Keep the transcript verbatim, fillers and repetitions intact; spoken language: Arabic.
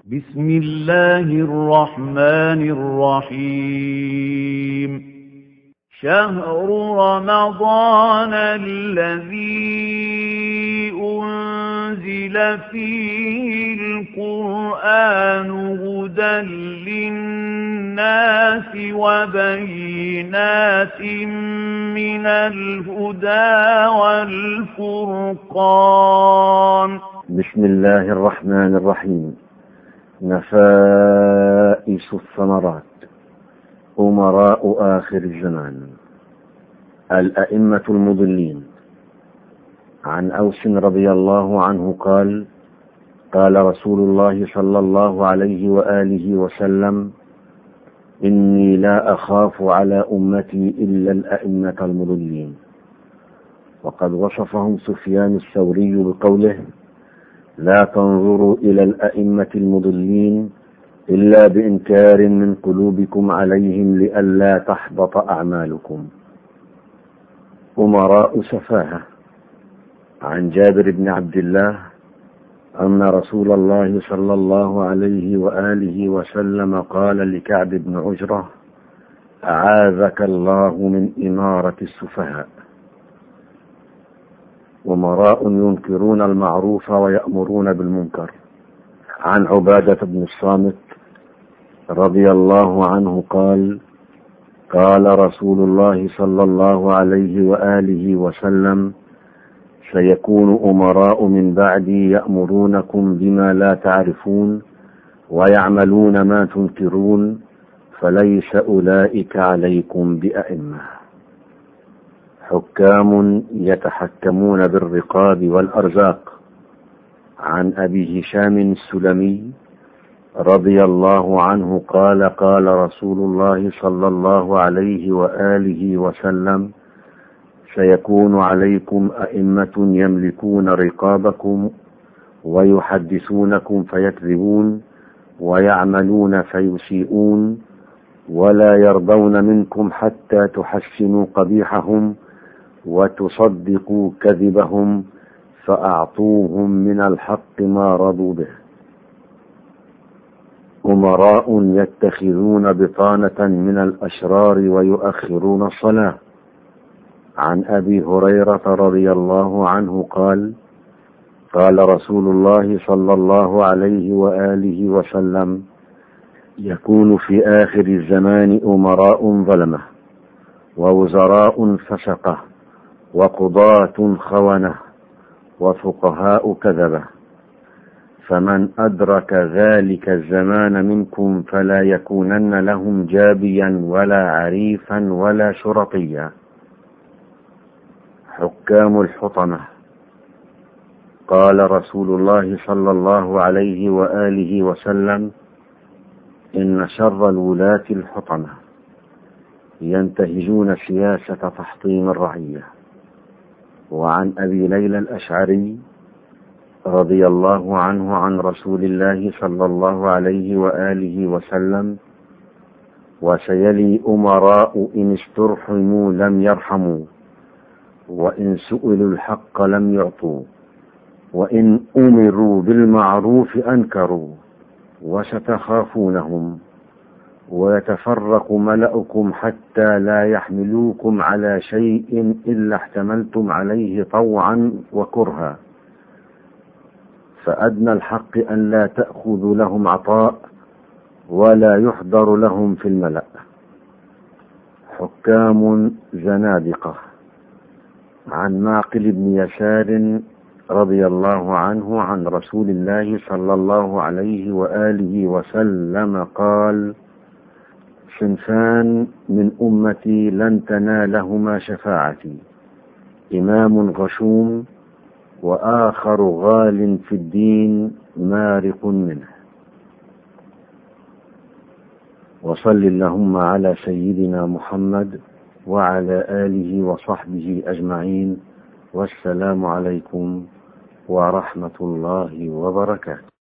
بسم الله الرحمن الرحيم شهر رمضان الذي أنزل فيه القرآن هدى للناس وبينات من الهدى والفرقان. بسم الله الرحمن الرحيم. نفائس الثمرات، أمراء آخر الزمان، الأئمة المضلين. عن أوس رضي الله عنه قال: قال رسول الله صلى الله عليه وآله وسلم: إني لا أخاف على أمتي إلا الأئمة المضلين. وقد وصفهم سفيان الثوري بقوله: لا تنظروا إلى الأئمة المضلين إلا بإنكار من قلوبكم عليهم لئلا تحبط أعمالكم. أمراء سفاهة. عن جابر بن عبد الله أن رسول الله صلى الله عليه وآله وسلم قال لكعب بن عجرة: أعاذك الله من إمارة السفهاء. أمراء ينكرون المعروف ويأمرون بالمنكر. عن عبادة بن الصامت رضي الله عنه قال: قال رسول الله صلى الله عليه وآله وسلم: سيكون أمراء من بعدي يأمرونكم بما لا تعرفون ويعملون ما تنكرون، فليس أولئك عليكم بأئمة. حكام يتحكمون بالرقاب والأرزاق. عن أبي هشام السلمي رضي الله عنه قال: قال رسول الله صلى الله عليه وآله وسلم: سيكون عليكم أئمة يملكون رقابكم ويحدثونكم فيكذبون ويعملون فيسيئون، ولا يرضون منكم حتى تحسنوا قبيحهم وتصدقوا كذبهم، فأعطوهم من الحق ما رضوا به. أمراء يتخذون بطانة من الأشرار ويؤخرون الصلاة. عن أبي هريرة رضي الله عنه قال: قال رسول الله صلى الله عليه وآله وسلم: يكون في آخر الزمان أمراء ظلمة، ووزراء فسقة، وقضاة خونة، وفقهاء كذبة، فمن أدرك ذلك الزمان منكم فلا يكونن لهم جابيا ولا عريفا ولا شرطيا. حكام الحطمة. قال رسول الله صلى الله عليه وآله وسلم: إن شر الولاة الحطمة، ينتهجون سياسة تحطيم الرعية. وعن أبي ليلى الأشعري رضي الله عنه عن رسول الله صلى الله عليه وآله وسلم: وسيلي أمراء إن استرحموا لم يرحموا، وإن سئلوا الحق لم يعطوا، وإن أمروا بالمعروف أنكروا، وستخافونهم، ويتفرق ملأكم حتى لا يحملوكم على شيء إلا احتملتم عليه طوعا وكرها، فأدنى الحق أن لا تأخذوا لهم عطاء ولا يحضر لهم في الملأ. حكام زنادقة. عن معقل بن يسار رضي الله عنه عن رسول الله صلى الله عليه وآله وسلم قال: صنفان من أمتي لن تنالهما شفاعتي: إمام غشوم، وآخر غال في الدين مارق منه. وصل اللهم على سيدنا محمد وعلى آله وصحبه أجمعين، والسلام عليكم ورحمة الله وبركاته.